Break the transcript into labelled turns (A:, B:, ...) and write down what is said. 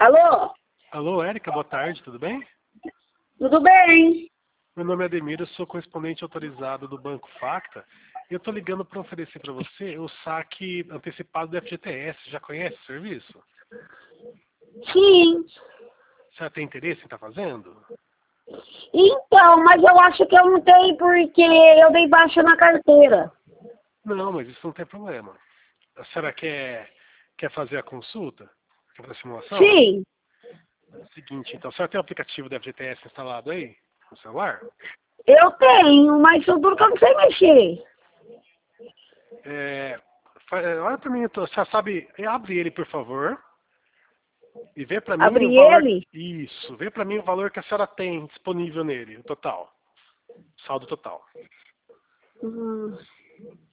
A: Alô?
B: Alô, Érica, boa tarde, tudo bem?
A: Tudo bem?
B: Meu nome é Ademir, eu sou correspondente autorizado do Banco Facta e eu estou ligando para oferecer para você o saque antecipado do FGTS. Já conhece o serviço?
A: Sim.
B: Você já tem interesse em estar fazendo?
A: Então, mas eu acho que eu não tenho porque eu dei baixa na carteira.
B: Não, mas isso não tem problema. A senhora quer fazer a consulta? Quer fazer a simulação?
A: Sim,
B: Seguinte, então, a senhora tem o aplicativo do FGTS instalado aí no celular?
A: eu tenho, mas sou duro que eu não sei mexer.
B: Olha para mim, então, você sabe, abre ele, por favor, e vê para mim o
A: Abri
B: valor.
A: ele?
B: Isso, vê para mim o valor que a senhora tem disponível nele, o total, saldo total.
A: Hum.